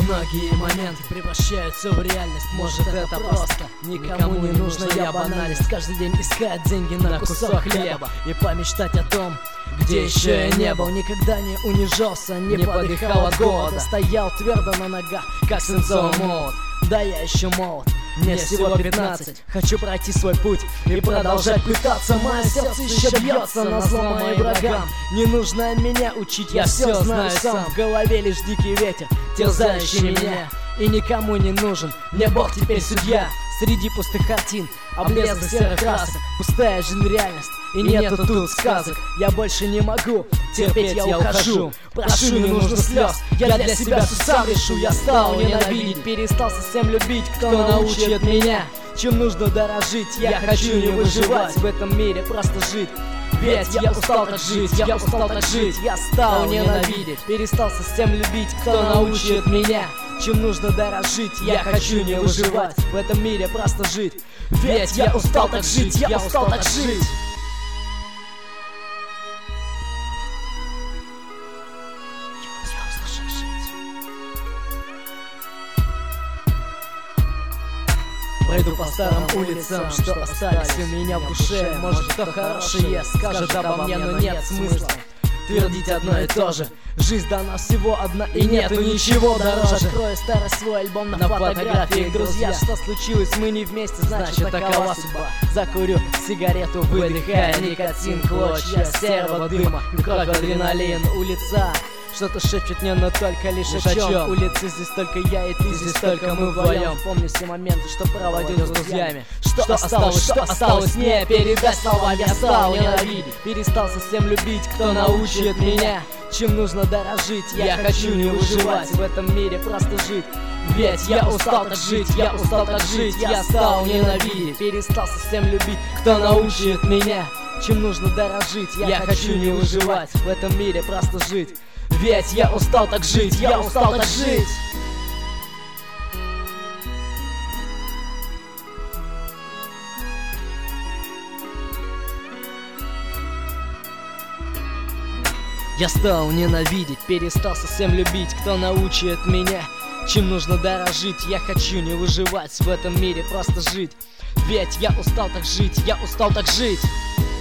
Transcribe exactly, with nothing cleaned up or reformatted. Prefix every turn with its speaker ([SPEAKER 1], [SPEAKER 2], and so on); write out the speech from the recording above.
[SPEAKER 1] Многие моменты превращаются в реальность. Может, это просто никому не нужно, я банальность. Каждый день искать деньги на кусок хлеба и помечтать о том, где еще я не был. Никогда не унижался, не подыхал от голода. Стоял твердо на ногах, как свинцовый молот. Да, я еще молод, мне всего пятнадцать. Хочу пройти свой путь и продолжать пытаться. Мое сердце еще бьется назло моим врагам. Не нужно меня учить, я все знаю сам. В голове лишь дикий ветер, терзающий меня, и никому не нужен мне Бог теперь судья. Среди пустых картин, облезлых серых красок, пустая жизнь реальность, и нету тут сказок. Я больше не могу терпеть, я ухожу. Прошу, не нужно слез, я для себя все сам решу. Я стал ненавидеть, перестал совсем любить. Кто научит меня, чем нужно дорожить? Я хочу не выживать в этом мире, просто жить. Ведь я устал так жить, я устал так жить. Я стал ненавидеть, перестал совсем любить. Кто научит меня, чем нужно дорожить? Я хочу не выживать в этом мире, просто жить. Ведь я устал так жить, я устал так жить. Пойду по старым улицам, что остались у меня в душе. Может, кто хорошее скажет обо мне, но нет смысла твердить одно и то же. Жизнь дана всего одна, и нету ничего дороже. Открою старый свой альбом на, на фотографии. Друзья, что случилось, мы не вместе, значит, значит такова судьба. Закурю сигарету, выдыхая никотин, клочья серого дыма и кровь, адреналин. Улица что-то шепчет мне, но только лишь о чем. Улицы здесь только я и ты, здесь только мы вдвоем. Помню все моменты, что проводил с друзьями. Что, что осталось, что осталось мне передать словами. Я стал ненавидеть, перестал совсем любить. Кто научит меня, чем нужно дорожить? Я хочу не выживать в этом мире, просто жить. Ведь я устал так жить, я устал так жить. Я стал ненавидеть, перестал совсем любить. Кто научит меня, чем нужно дорожить? Я хочу не выживать в этом мире, просто жить. Ведь я устал так жить, я устал так жить. Я стал ненавидеть, перестал совсем любить. Кто научит меня, чем нужно дорожить? Я хочу не выживать в этом мире, просто жить. Ведь я устал так жить, я устал так жить.